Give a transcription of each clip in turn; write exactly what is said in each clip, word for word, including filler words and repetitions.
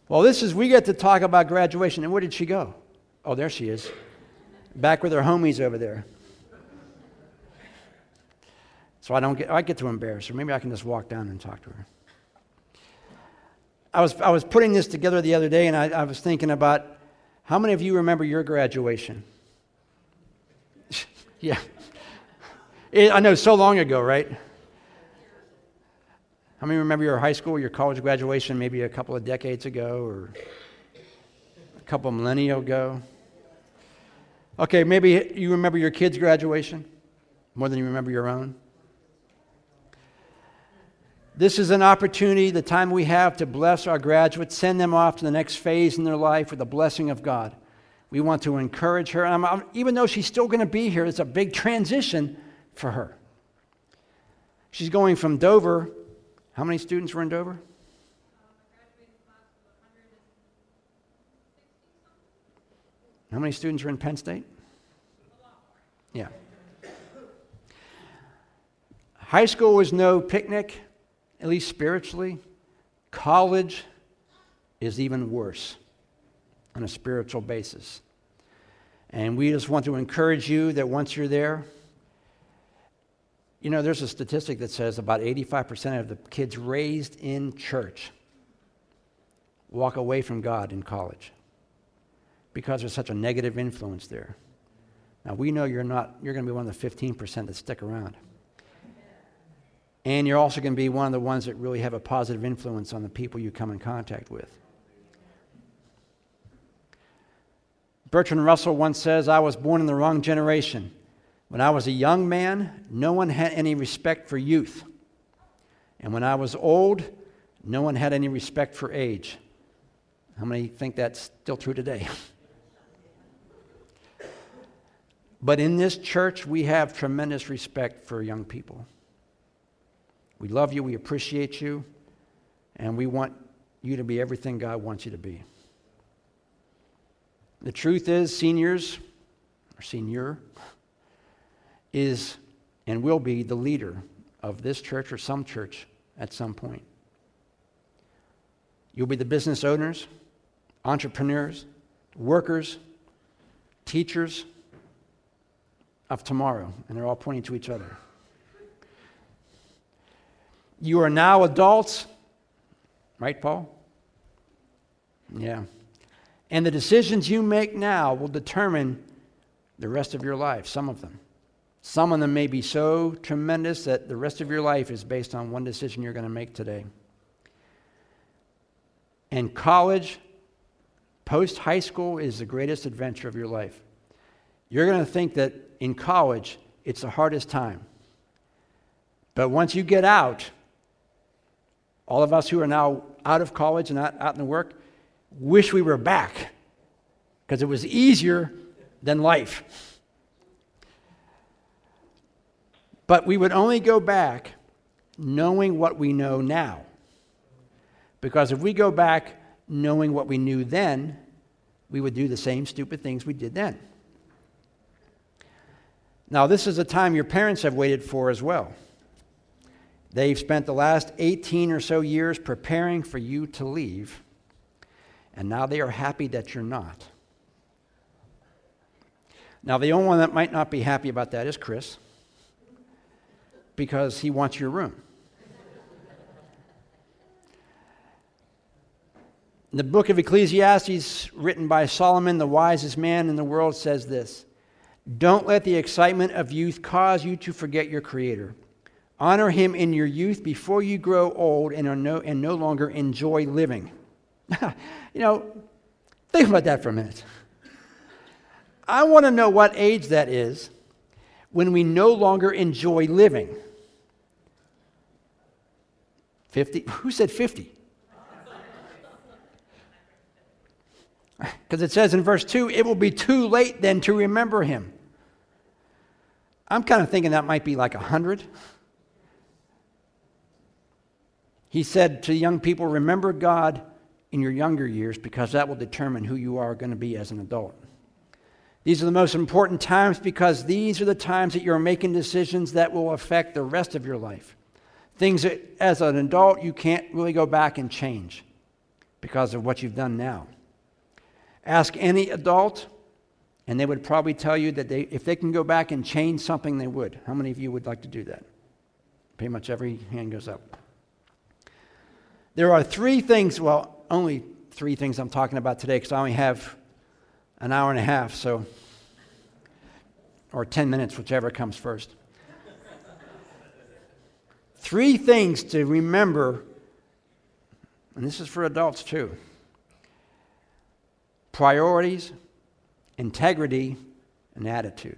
Well, this is, we get to talk about graduation. And where did she go? Oh, there she is. Back with her homies over there. So I don't get, I get to embarrass her. Maybe I can just walk down and talk to her. I was, I was putting this together the other day, and I, I was thinking about how many of you remember your graduation? Yeah. It, I know, so long ago, right? How many remember your high school, your college graduation maybe a couple of decades ago or a couple of millennia ago? Okay, maybe you remember your kids' graduation more than you remember your own. This is an opportunity, the time we have to bless our graduates, send them off to the next phase in their life with the blessing of God. We want to encourage her. And I'm, even though she's still going to be here, it's a big transition for her. She's going from Dover. How many students were in Dover? How many students were in Penn State? Yeah. High school was no picnic, at least spiritually. College is even worse on a spiritual basis. And we just want to encourage you that once you're there, you know, there's a statistic that says about eighty-five percent of the kids raised in church walk away from God in college because there's such a negative influence there. Now, we know you're not, you're going to be one of the fifteen percent that stick around. And you're also going to be one of the ones that really have a positive influence on the people you come in contact with. Bertrand Russell once says, "I was born in the wrong generation. When I was a young man, no one had any respect for youth. And when I was old, no one had any respect for age." How many think that's still true today? But in this church, we have tremendous respect for young people. We love you, we appreciate you, and we want you to be everything God wants you to be. The truth is, seniors, or senior, is and will be the leader of this church or some church at some point. You'll be the business owners, entrepreneurs, workers, teachers of tomorrow, and they're all pointing to each other. You are now adults, right, Paul? Yeah. And the decisions you make now will determine the rest of your life, some of them. Some of them may be so tremendous that the rest of your life is based on one decision you're going to make today. And college, post-high school, is the greatest adventure of your life. You're going to think that in college, it's the hardest time. But once you get out, all of us who are now out of college and out, out in the work, wish we were back because it was easier than life. But we would only go back knowing what we know now. Because if we go back knowing what we knew then, we would do the same stupid things we did then. Now, this is a time your parents have waited for as well. They've spent the last eighteen or so years preparing for you to leave, and now they are happy that you're not. Now, the only one that might not be happy about that is Chris, because he wants your room. The book of Ecclesiastes, written by Solomon, the wisest man in the world, says this: "Don't let the excitement of youth cause you to forget your Creator. Honor Him in your youth before you grow old and are no, and no longer enjoy living." You know, think about that for a minute. I want to know what age that is when we no longer enjoy living. fifty? Who said fifty? Because it says in verse two, "It will be too late then to remember Him." I'm kind of thinking that might be like one hundred. He said to young people, remember God in your younger years because that will determine who you are going to be as an adult. These are the most important times because these are the times that you're making decisions that will affect the rest of your life. Things that as an adult you can't really go back and change because of what you've done now. Ask any adult, and they would probably tell you that they, if they can go back and change something, they would. How many of you would like to do that? Pretty much every hand goes up. There are three things, well, only three things I'm talking about today because I only have an hour and a half, so, or ten minutes, whichever comes first. Three things to remember, and this is for adults too. Priorities, integrity, and attitude.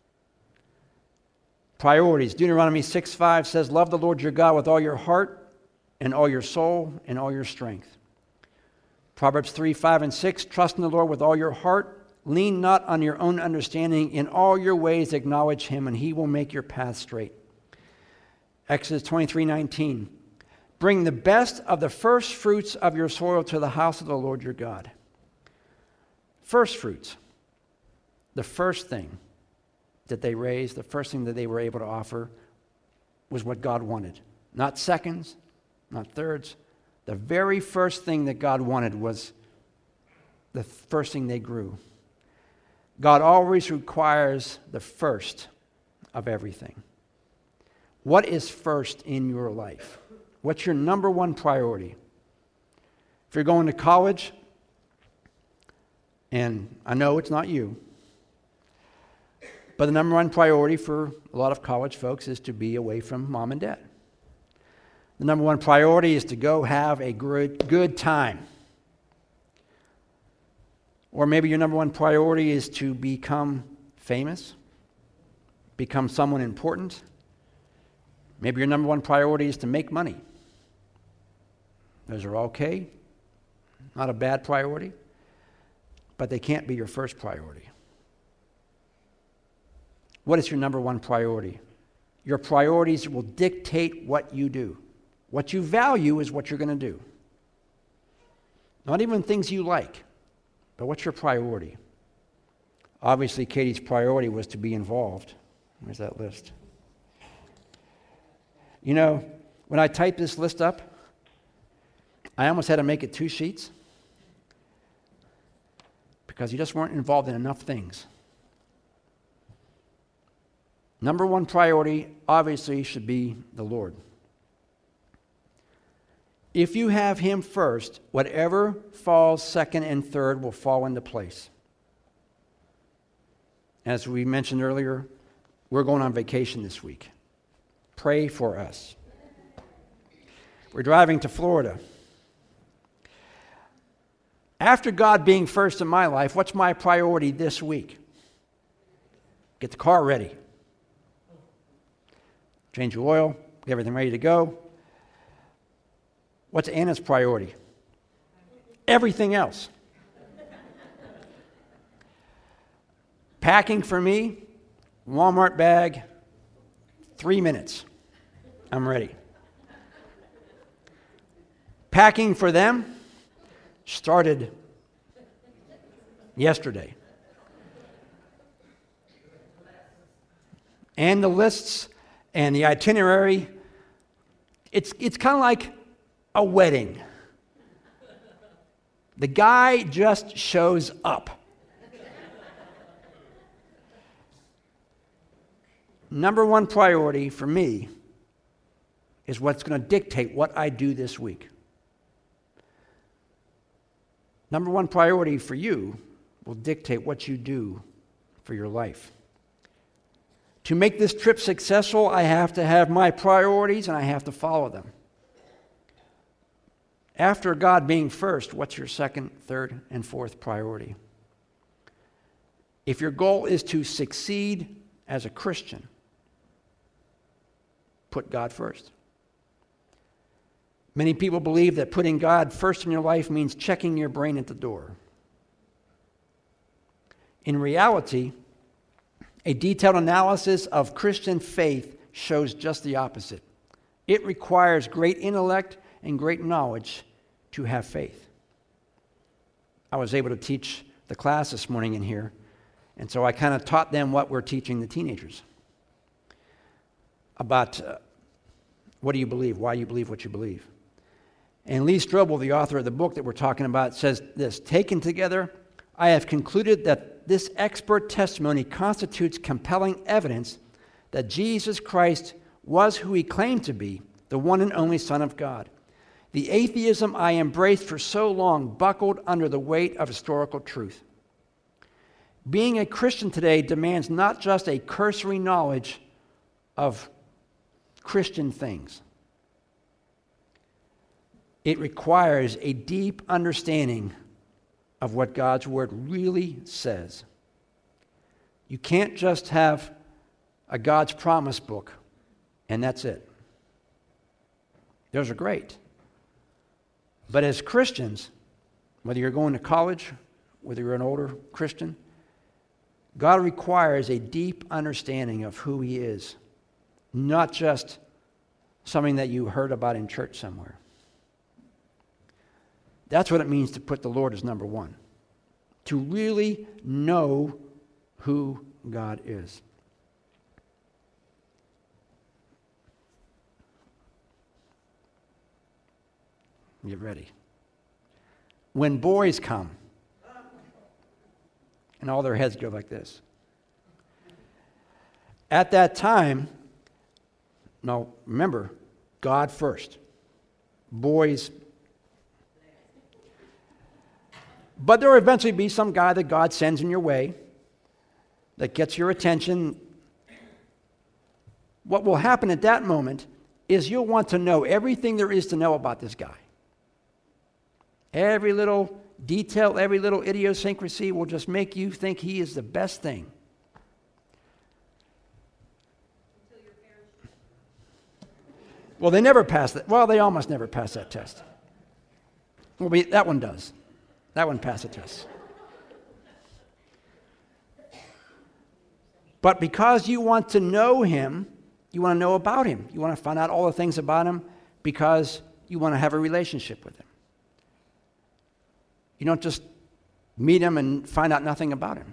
Priorities. Deuteronomy six five says, love the Lord your God with all your heart and all your soul and all your strength. Proverbs three five and six, trust in the Lord with all your heart. Lean not on your own understanding. In all your ways acknowledge him, and he will make your path straight. Exodus twenty-three nineteen, bring the best of the first fruits of your soil to the house of the Lord your God. First fruits. The first thing that they raised, the first thing that they were able to offer was what God wanted. Not seconds, not thirds. The very first thing that God wanted was the first thing they grew. God always requires the first of everything. What is first in your life? What's your number one priority? If you're going to college, and I know it's not you, but the number one priority for a lot of college folks is to be away from mom and dad. The number one priority is to go have a good, good time. Or maybe your number one priority is to become famous, become someone important. Maybe your number one priority is to make money. Those are okay, not a bad priority, but they can't be your first priority. What is your number one priority? Your priorities will dictate what you do. What you value is what you're going to do. Not even things you like, but what's your priority? Obviously, Katie's priority was to be involved. Where's that list? You know, when I typed this list up, I almost had to make it two sheets because you just weren't involved in enough things. Number one priority, obviously, should be the Lord. If you have him first, whatever falls second and third will fall into place. As we mentioned earlier, we're going on vacation this week. Pray for us. We're driving to Florida. After God being first in my life, what's my priority this week? Get the car ready. Change the oil, get everything ready to go. What's Anna's priority? Everything else. Packing for me, Walmart bag, three minutes. I'm ready. Packing for them started yesterday. And the lists and the itinerary, it's it's kind of like a wedding. The guy just shows up. Number one priority for me is what's going to dictate what I do this week. Number one priority for you will dictate what you do for your life. To make this trip successful, I have to have my priorities and I have to follow them. After God being first, what's your second, third, and fourth priority? If your goal is to succeed as a Christian, put God first. Many people believe that putting God first in your life means checking your brain at the door. In reality, a detailed analysis of Christian faith shows just the opposite. It requires great intellect and great knowledge to have faith. I was able to teach the class this morning in here, and so I kind of taught them what we're teaching the teenagers about uh, what do you believe, why you believe what you believe. And Lee Strobel, the author of the book that we're talking about, says this: taken together, I have concluded that this expert testimony constitutes compelling evidence that Jesus Christ was who he claimed to be, the one and only Son of God. The atheism I embraced for so long buckled under the weight of historical truth. Being a Christian today demands not just a cursory knowledge of Christian things. It requires a deep understanding of what God's Word really says. You can't just have a God's promise book and that's it. Those are great. But as Christians, whether you're going to college, whether you're an older Christian, God requires a deep understanding of who he is, not just something that you heard about in church somewhere. That's what it means to put the Lord as number one, to really know who God is. Get ready. When boys come, and all their heads go like this. At that time, now remember, God first. Boys. But there will eventually be some guy that God sends in your way that gets your attention. What will happen at that moment is you'll want to know everything there is to know about this guy. Every little detail, every little idiosyncrasy will just make you think he is the best thing. Well, they never pass that. Well, they almost never pass that test. Well, we, that one does. That one passed the test. But because you want to know him, you want to know about him. You want to find out all the things about him because you want to have a relationship with him. You don't just meet him and find out nothing about him.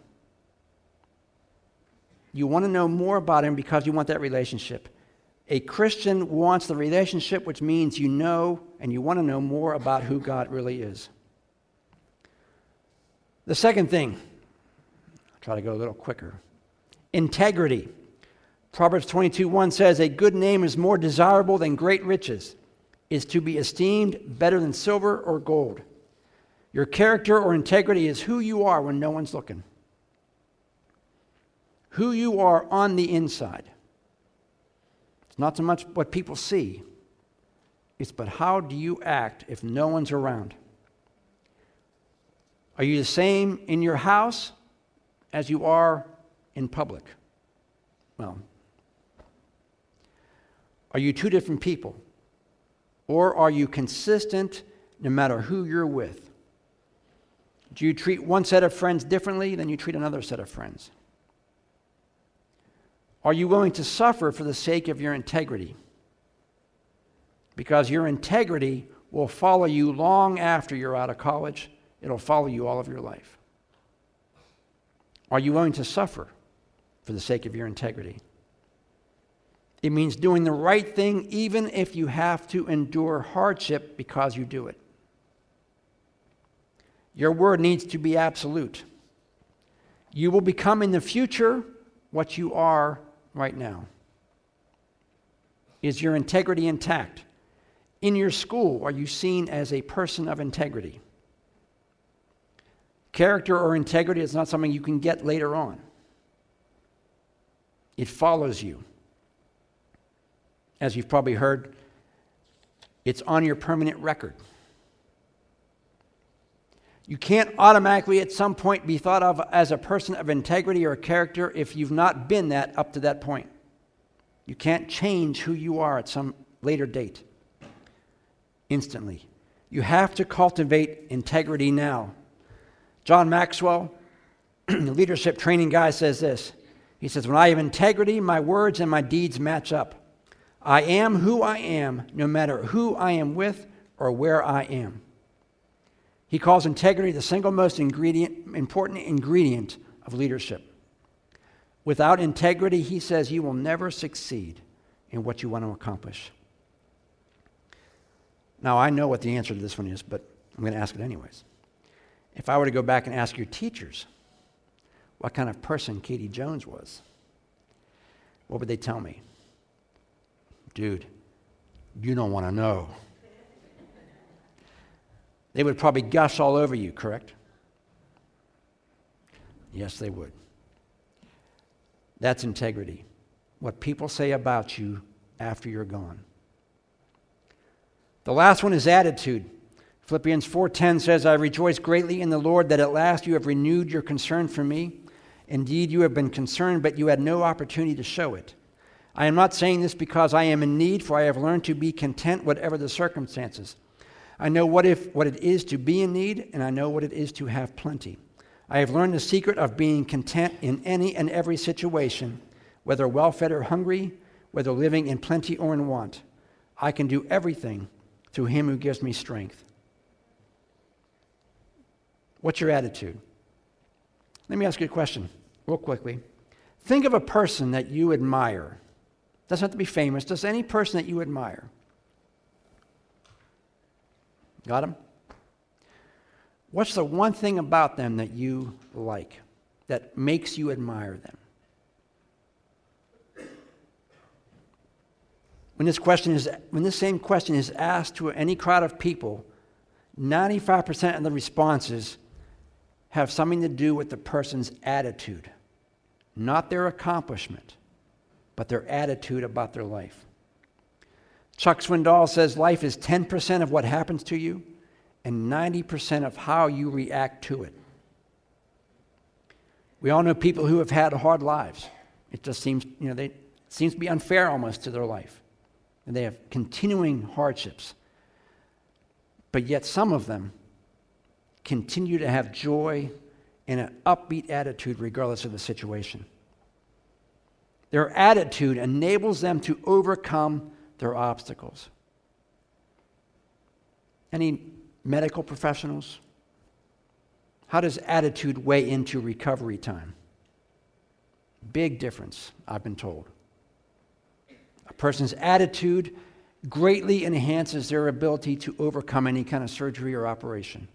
You want to know more about him because you want that relationship. A Christian wants the relationship, which means you know and you want to know more about who God really is. The second thing, I'll try to go a little quicker. Integrity. Proverbs twenty-two one says, a good name is more desirable than great riches, is to be esteemed better than silver or gold. Your character or integrity is who you are when no one's looking. Who you are on the inside. It's not so much what people see. It's but how do you act if no one's around? Are you the same in your house as you are in public? Well, are you two different people? Or are you consistent no matter who you're with? Do you treat one set of friends differently than you treat another set of friends? Are you willing to suffer for the sake of your integrity? Because your integrity will follow you long after you're out of college. It'll follow you all of your life. Are you willing to suffer for the sake of your integrity? It means doing the right thing even if you have to endure hardship because you do it. Your word needs to be absolute. You will become in the future what you are right now. Is your integrity intact? In your school, are you seen as a person of integrity? Character or integrity is not something you can get later on. It follows you. As you've probably heard, it's on your permanent record. You can't automatically at some point be thought of as a person of integrity or character if you've not been that up to that point. You can't change who you are at some later date instantly. You have to cultivate integrity now. John Maxwell, the leadership training guy, says this. He says, when I have integrity, my words and my deeds match up. I am who I am, no matter who I am with or where I am. He calls integrity the single most ingredient, important ingredient of leadership. Without integrity, he says, you will never succeed in what you want to accomplish. Now, I know what the answer to this one is, but I'm going to ask it anyways. If I were to go back and ask your teachers what kind of person Katie Jones was, what would they tell me? Dude, you don't want to know. They would probably gush all over you, correct? Yes, they would. That's integrity. What people say about you after you're gone. The last one is attitude. Philippians four ten says, I rejoice greatly in the Lord that at last you have renewed your concern for me. Indeed, you have been concerned, but you had no opportunity to show it. I am not saying this because I am in need, for I have learned to be content whatever the circumstances. I know what if what it is to be in need, and I know what it is to have plenty. I have learned the secret of being content in any and every situation, whether well-fed or hungry, whether living in plenty or in want. I can do everything through him who gives me strength. What's your attitude? Let me ask you a question real quickly. Think of a person that you admire. Doesn't have to be famous. Just any person that you admire. Got him? What's the one thing about them that you like, that makes you admire them? When this question is, when this same question is asked to any crowd of people, ninety-five percent of the responses have something to do with the person's attitude, not their accomplishment, but their attitude about their life. Chuck Swindoll says life is ten percent of what happens to you and ninety percent of how you react to it. We all know people who have had hard lives. It just seems, you know, they, it seems to be unfair almost to their life. And they have continuing hardships. But yet some of them continue to have joy and an upbeat attitude regardless of the situation. Their attitude enables them to overcome their obstacles. Any medical professionals? How does attitude weigh into recovery time? Big difference, I've been told. A person's attitude greatly enhances their ability to overcome any kind of surgery or operation.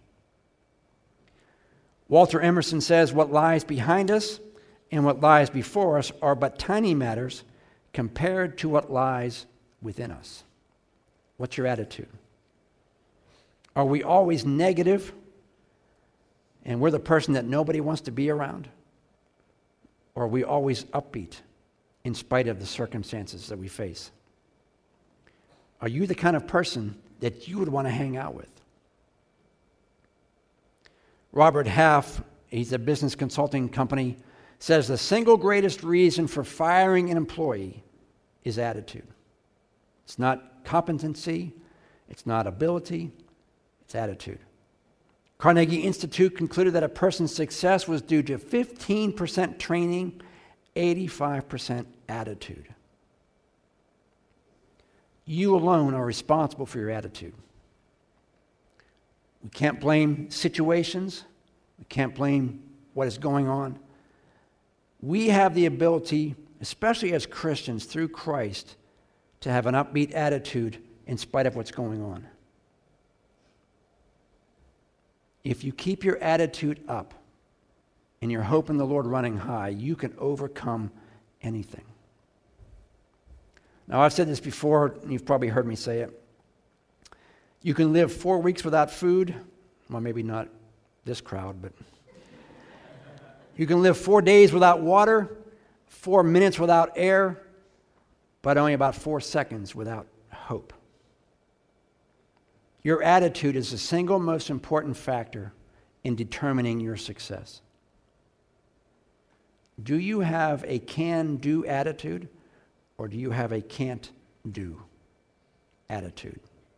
Walter Emerson says, what lies behind us and what lies before us are but tiny matters compared to what lies within us. What's your attitude? Are we always negative and we're the person that nobody wants to be around? Or are we always upbeat in spite of the circumstances that we face? Are you the kind of person that you would want to hang out with? Robert Half, he's a business consulting company, says the single greatest reason for firing an employee is attitude. It's not competency, it's not ability, it's attitude. Carnegie Institute concluded that a person's success was due to fifteen percent training, eighty-five percent attitude. You alone are responsible for your attitude. We can't blame situations. We can't blame what is going on. We have the ability, especially as Christians through Christ, to have an upbeat attitude in spite of what's going on. If you keep your attitude up and your hope in the Lord running high, you can overcome anything. Now, I've said this before, and you've probably heard me say it. You can live four weeks without food. Well, maybe not this crowd, but you can live four days without water, four minutes without air, but only about four seconds without hope. Your attitude is the single most important factor in determining your success. Do you have a can-do attitude, or do you have a can't-do attitude?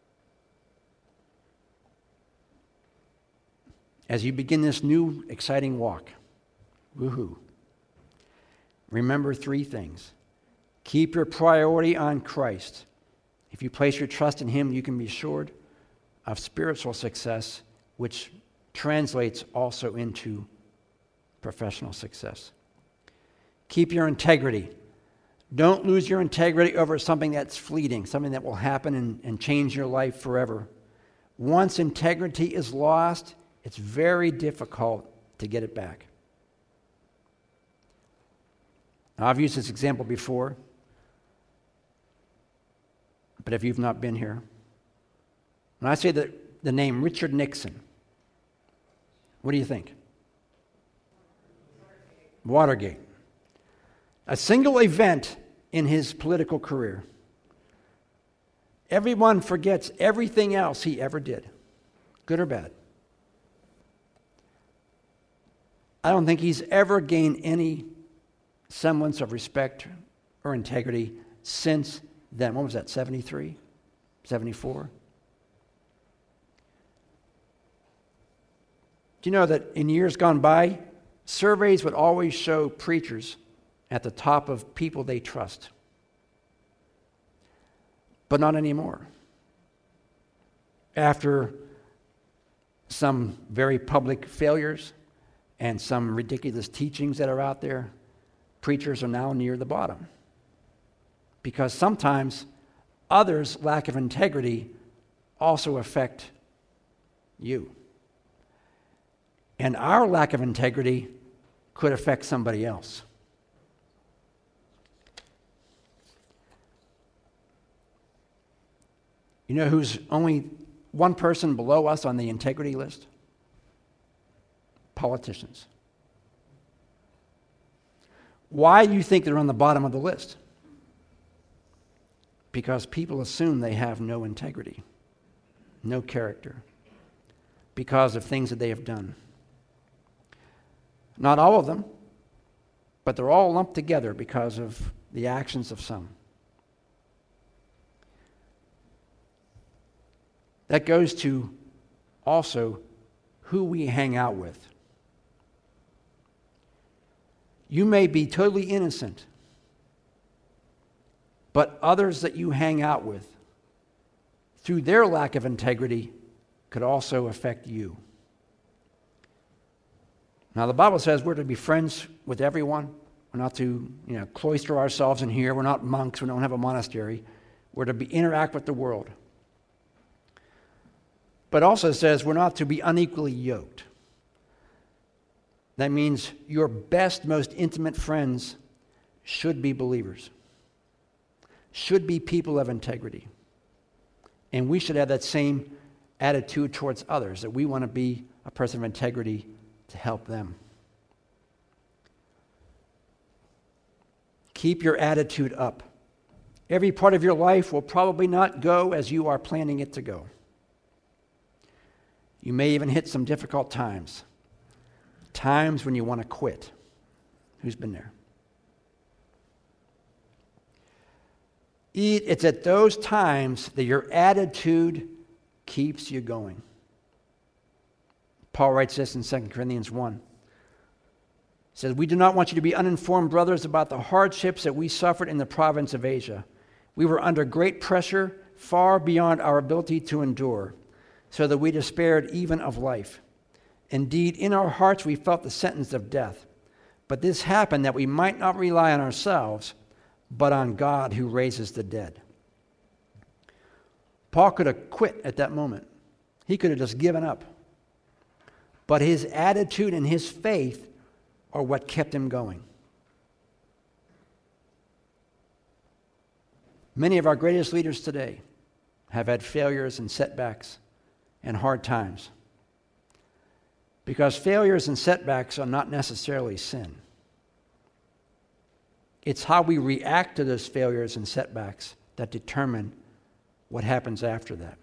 As you begin this new, exciting walk, woohoo, remember three things. Keep your priority on Christ. If you place your trust in Him, you can be assured of spiritual success, which translates also into professional success. Keep your integrity. Don't lose your integrity over something that's fleeting, something that will happen and, and change your life forever Once integrity is lost, it's very difficult to get it back. Now, I've used this example before, but if you've not been here, when I say the, the name Richard Nixon, what do you think? Watergate. A single event in his political career. Everyone forgets everything else he ever did, good or bad. I don't think he's ever gained any semblance of respect or integrity since then. What was that, seventy-three? seventy-four? Do you know that in years gone by, surveys would always show preachers at the top of people they trust? But not anymore. After some very public failures and some ridiculous teachings that are out there, preachers are now near the bottom. Because sometimes others' lack of integrity also affect you. And our lack of integrity could affect somebody else. You know who's only one person below us on the integrity list? Politicians. Why do you think they're on the bottom of the list? Because people assume they have no integrity, no character, because of things that they have done. Not all of them, but they're all lumped together because of the actions of some. That goes to also who we hang out with. You may be totally innocent, but others that you hang out with, through their lack of integrity, could also affect you. Now, the Bible says we're to be friends with everyone. We're not to, you know, cloister ourselves in here. We're not monks. We don't have a monastery. We're to be, interact with the world. But also says we're not to be unequally yoked. That means your best, most intimate friends should be believers, should be people of integrity. And we should have that same attitude towards others, that we want to be a person of integrity to help them. Keep your attitude up. Every part of your life will probably not go as you are planning it to go. You may even hit some difficult times. Times when you want to quit. Who's been there? It's at those times that your attitude keeps you going. Paul writes this in Second Corinthians one. He says, "We do not want you to be uninformed, brothers, about the hardships that we suffered in the province of Asia. We were under great pressure, far beyond our ability to endure, so that we despaired even of life. Indeed, in our hearts we felt the sentence of death. But this happened that we might not rely on ourselves, but on God who raises the dead." Paul could have quit at that moment. He could have just given up. But his attitude and his faith are what kept him going. Many of our greatest leaders today have had failures and setbacks and hard times. Because failures and setbacks are not necessarily sin. It's how we react to those failures and setbacks that determine what happens after that.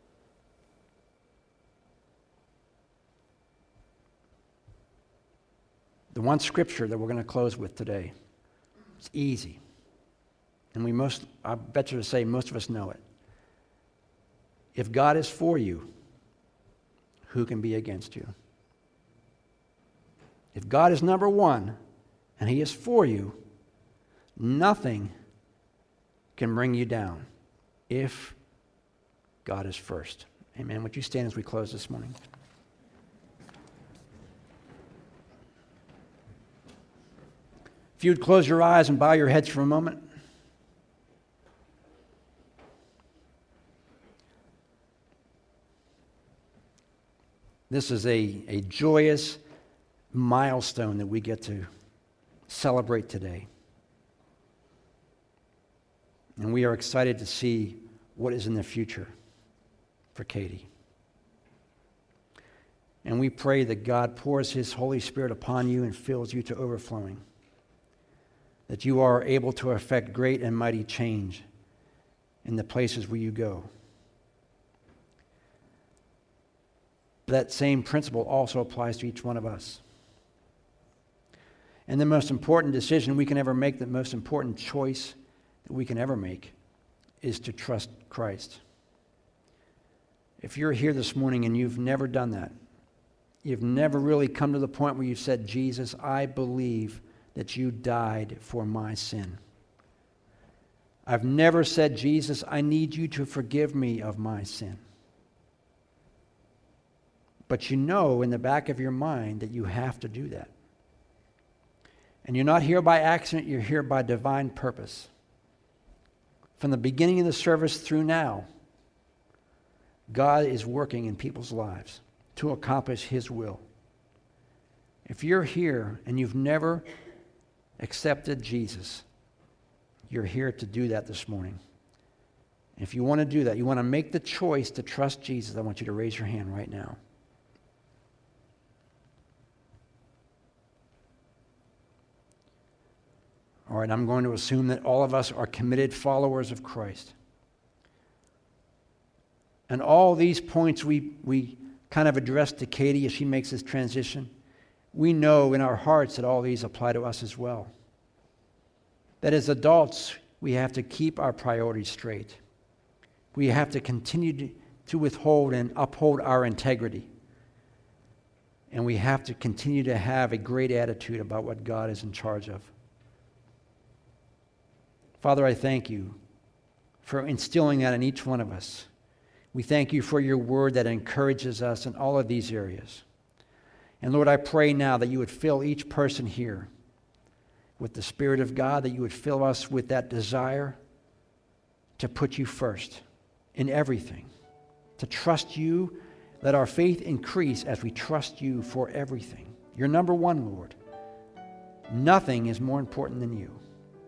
The one scripture that we're going to close with today, it's easy. And we most, I bet you to say most of us know it. If God is for you, who can be against you? If God is number one and He is for you, nothing can bring you down if God is first. Amen. Would you stand as we close this morning? If you would close your eyes and bow your heads for a moment. This is a, a joyous milestone that we get to celebrate today. And we are excited to see what is in the future for Katie. And we pray that God pours his Holy Spirit upon you and fills you to overflowing, that you are able to effect great and mighty change in the places where you go. That same principle also applies to each one of us. And the most important decision we can ever make, the most important choice that we can ever make, is to trust Christ. If you're here this morning and you've never done that, you've never really come to the point where you've said, Jesus, I believe that you died for my sin. I've never said, Jesus, I need you to forgive me of my sin. But you know in the back of your mind that you have to do that. And you're not here by accident, you're here by divine purpose. From the beginning of the service through now, God is working in people's lives to accomplish his will. If you're here and you've never accepted Jesus, you're here to do that this morning. If you want to do that, you want to make the choice to trust Jesus, I want you to raise your hand right now. All right, I'm going to assume that all of us are committed followers of Christ. And all these points we, we kind of address to Katie as she makes this transition, we know in our hearts that all these apply to us as well. That as adults, we have to keep our priorities straight. We have to continue to, to withhold and uphold our integrity. And we have to continue to have a great attitude about what God is in charge of. Father, I thank you for instilling that in each one of us. We thank you for your word that encourages us in all of these areas. And Lord, I pray now that you would fill each person here with the Spirit of God, that you would fill us with that desire to put you first in everything, to trust you. Let our faith increase as we trust you for everything. You're number one, Lord. Nothing is more important than you.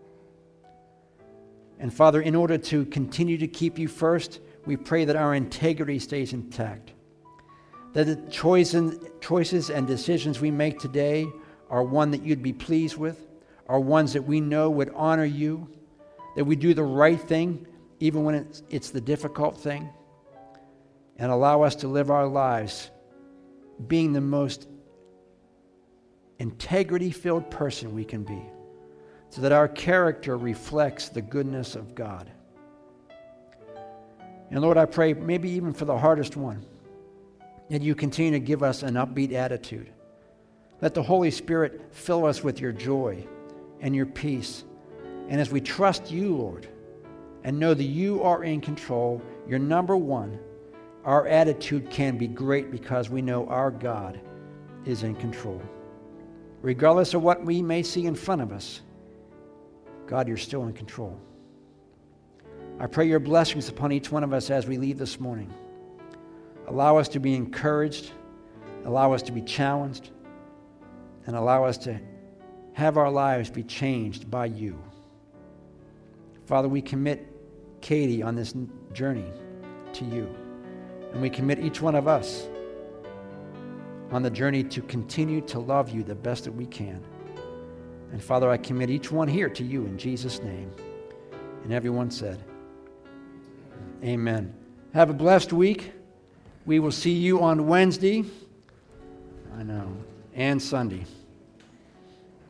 And Father, in order to continue to keep you first, we pray that our integrity stays intact. That the choices and decisions we make today are one that you'd be pleased with, are ones that we know would honor you, that we do the right thing even when it's, it's the difficult thing, and allow us to live our lives being the most integrity-filled person we can be, so that our character reflects the goodness of God. And Lord, I pray maybe even for the hardest one, that you continue to give us an upbeat attitude. Let the Holy Spirit fill us with your joy and your peace. And as we trust you, Lord, and know that you are in control, you're number one, our attitude can be great because we know our God is in control. Regardless of what we may see in front of us, God, you're still in control. I pray your blessings upon each one of us as we leave this morning. Allow us to be encouraged, allow us to be challenged, and allow us to have our lives be changed by you. Father, we commit Katie on this journey to you, and we commit each one of us on the journey to continue to love you the best that we can. And Father, I commit each one here to you in Jesus' name. And everyone said, amen. Have a blessed week. We will see you on Wednesday, I know, and Sunday.